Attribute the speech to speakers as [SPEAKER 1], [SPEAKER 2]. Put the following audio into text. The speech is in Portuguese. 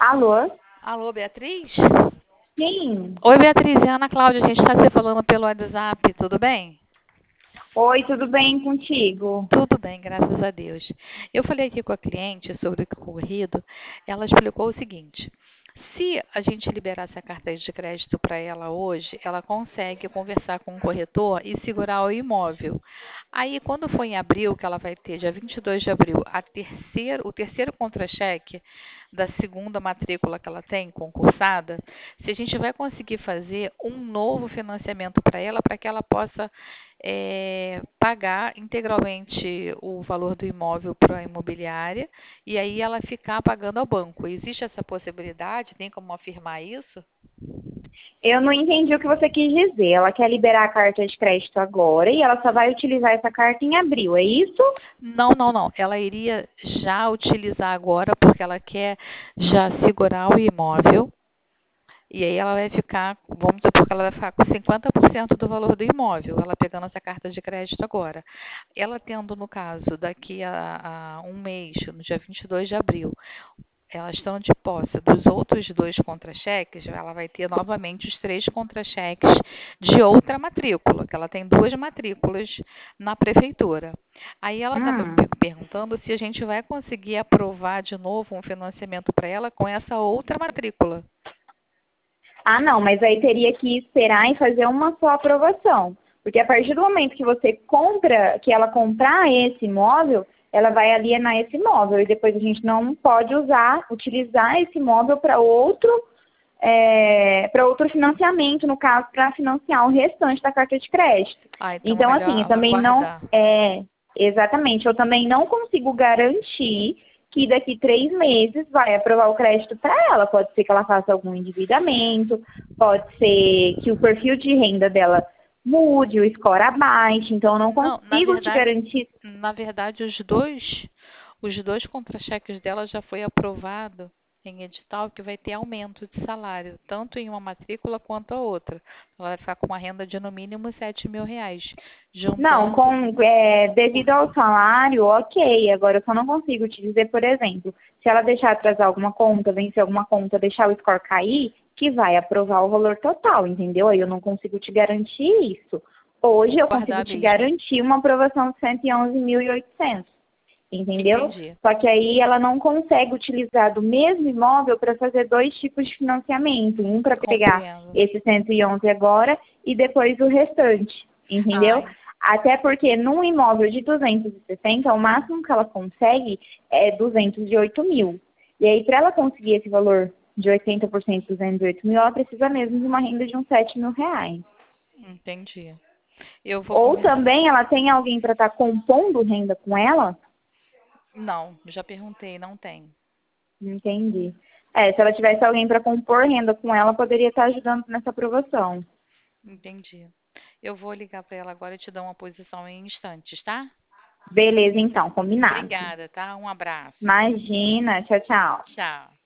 [SPEAKER 1] Alô?
[SPEAKER 2] Alô, Beatriz?
[SPEAKER 1] Sim.
[SPEAKER 2] Oi, Beatriz, é a Ana Cláudia. A gente está se falando pelo WhatsApp, tudo bem?
[SPEAKER 1] Oi, tudo bem contigo?
[SPEAKER 2] Tudo bem, graças a Deus. Eu falei aqui com a cliente sobre o ocorrido. Ela explicou o seguinte: se a gente liberasse a carta de crédito para ela hoje, ela consegue conversar com o corretor e segurar o imóvel. Aí, quando for em abril, que ela vai ter, dia 22 de abril, o terceiro contra-cheque da segunda matrícula que ela tem, concursada, se a gente vai conseguir fazer um novo financiamento para que ela possa pagar integralmente o valor do imóvel para a imobiliária e aí ela ficar pagando ao banco. Existe essa possibilidade? Tem como afirmar isso?
[SPEAKER 1] Eu não entendi o que você quis dizer. Ela quer liberar a carta de crédito agora e ela só vai utilizar essa carta em abril, é isso?
[SPEAKER 2] Não, não, não. Ela iria já utilizar agora porque ela quer já segurar o imóvel. E aí ela vai ficar, vamos supor que ela vai ficar com 50% do valor do imóvel, ela pegando essa carta de crédito agora. Ela tendo, no caso, daqui a um mês, no dia 22 de abril, ela estando de posse dos outros dois contra-cheques, ela vai ter novamente os três contra-cheques de outra matrícula, que ela tem duas matrículas na prefeitura. Aí ela está me
[SPEAKER 1] Hum.
[SPEAKER 2] perguntando se a gente vai conseguir aprovar de novo um financiamento para ela com essa outra matrícula.
[SPEAKER 1] Ah, não, mas aí teria que esperar e fazer uma só aprovação. Porque a partir do momento que você compra, que ela comprar esse imóvel, ela vai alienar esse imóvel. E depois a gente não pode utilizar esse imóvel para outro financiamento, no caso, para financiar o restante da carta de crédito.
[SPEAKER 2] Ah, então é
[SPEAKER 1] Então, assim,
[SPEAKER 2] melhor
[SPEAKER 1] eu também não.
[SPEAKER 2] aguardar.
[SPEAKER 1] Exatamente, eu também não consigo garantir que daqui 3 meses vai aprovar o crédito para ela. Pode ser que ela faça algum endividamento, pode ser que o perfil de renda dela mude, o score abaixe, então eu não
[SPEAKER 2] Não,
[SPEAKER 1] consigo te garantir.
[SPEAKER 2] na verdade os dois contra-cheques dela já foi aprovado em edital que vai ter aumento de salário, tanto em uma matrícula quanto a outra. Ela vai ficar com uma renda de no mínimo R$ 7.000,
[SPEAKER 1] Não,
[SPEAKER 2] juntando
[SPEAKER 1] devido ao salário, ok. Agora eu só não consigo te dizer, por exemplo, se ela deixar atrasar alguma conta, vencer alguma conta, deixar o score cair, que vai aprovar o valor total, entendeu? Aí eu não consigo te garantir isso. Hoje eu consigo
[SPEAKER 2] guardar
[SPEAKER 1] te
[SPEAKER 2] mesmo.
[SPEAKER 1] garantir uma aprovação de 111.800, entendeu?
[SPEAKER 2] Entendi.
[SPEAKER 1] Só que aí ela não consegue utilizar do mesmo imóvel para fazer dois tipos de financiamento, um para pegar
[SPEAKER 2] Compreendo.
[SPEAKER 1] esse 111 agora e depois o restante, entendeu?
[SPEAKER 2] Ai,
[SPEAKER 1] Até porque num imóvel de 260, o máximo que ela consegue é 208 mil. E aí, para ela conseguir esse valor de 80% de 208 mil, ela precisa mesmo de uma renda de uns 7 mil reais.
[SPEAKER 2] entendi. Eu vou
[SPEAKER 1] Ou
[SPEAKER 2] conversar.
[SPEAKER 1] também ela tem alguém para estar compondo renda com ela?
[SPEAKER 2] Não, já perguntei, não tem.
[SPEAKER 1] Entendi. Se ela tivesse alguém para compor renda com ela, poderia estar ajudando nessa aprovação.
[SPEAKER 2] Entendi. Eu vou ligar para ela agora e te dar uma posição em instantes, tá?
[SPEAKER 1] Beleza, então, combinado.
[SPEAKER 2] Obrigada, tá? Um abraço.
[SPEAKER 1] Imagina, tchau, tchau.
[SPEAKER 2] Tchau.